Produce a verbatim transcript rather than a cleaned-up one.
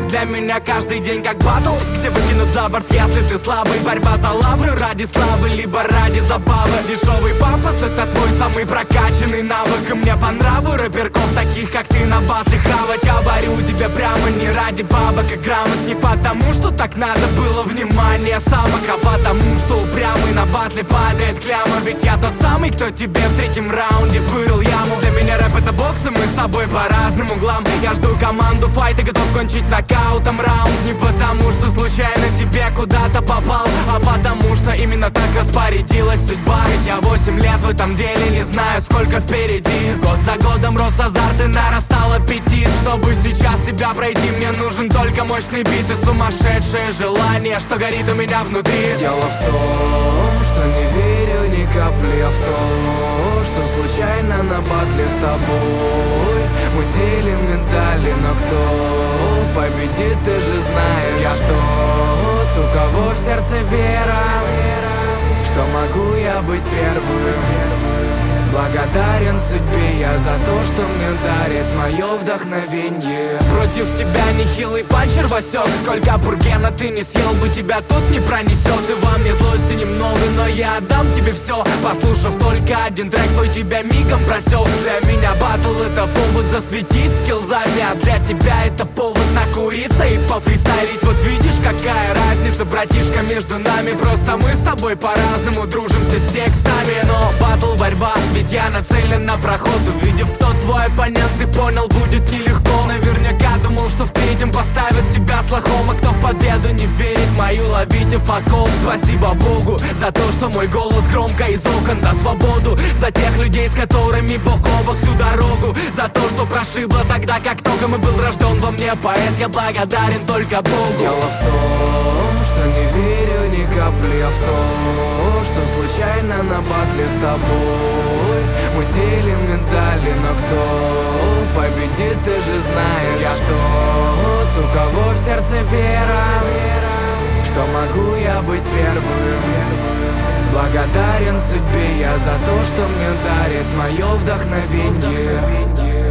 Для меня каждый день как батл, где выкинут за борт, если ты слабый. Борьба за лавры ради славы, либо ради забавы. Дешевый пафос — это твой самый прокачанный навык. И мне по нраву рэперков, таких как ты, на батле хавать. Я борю тебя прямо не ради бабок и грамот, не потому, что так надо было внимание самок, а потому, что упрямый на батле падает кляма. Ведь я тот самый, кто тебе в третьем раунде вырыл яму. Для меня рэп — это бокс, и мы с тобой по разным углам. Я жду команду файта, готов кончить нокаутом раунд. Не потому, что случайно тебе куда-то попал, а потому, что именно так распорядилась судьба. Ведь я восемь лет в этом деле, не знаю, сколько впереди. Год за годом рос азарт и нарастал аппетит. Чтобы сейчас тебя пройти, мне нужен только мощный бит и сумасшедшее желание, что горит у меня внутри. Дело в том, что не верю ни капли в то, что случайно на батле с тобой мы делим медали, но кто победит, ты же знаешь. Я тот, у кого в сердце вера, что могу я быть первым. Благодарен судьбе я за то, что мне дарит мое вдохновенье. Против тебя нехилый панчер, Васек. Сколько бургена ты не съел бы, тебя тут не пронесет. И во мне злости немного, но я отдам тебе все. Послушав только один трек, твой тебя мигом просек. Для меня батл — это повод засветить скиллзами, а для тебя это повод накуриться и пофристайлить. Вот видишь, какая разница, братишка, между нами. Просто мы с тобой по-разному дружимся с текстами. Но батл — борьба, ведь я нацелен на проход. Увидев, кто твой оппонент, ты понял, будет нелегко. Наверняка думал, что в третьем поставят тебя с лохом. А кто в победу не верит, мою ловите факов. Спасибо Богу за то, что мой голос громко из окон. За свободу, за тех людей, с которыми бок о бок всю дорогу. За то, что прошибло тогда, как только мы был рожден во мне поэт. Я благодарен только Богу. Дело в том, что не верю ни капли в то, что случайно на батле с тобой мы делим медали, но кто победит, ты же знаешь. Я тот, у кого в сердце вера, что могу я быть первым. Благодарен судьбе я за то, что мне дарит мое вдохновенье.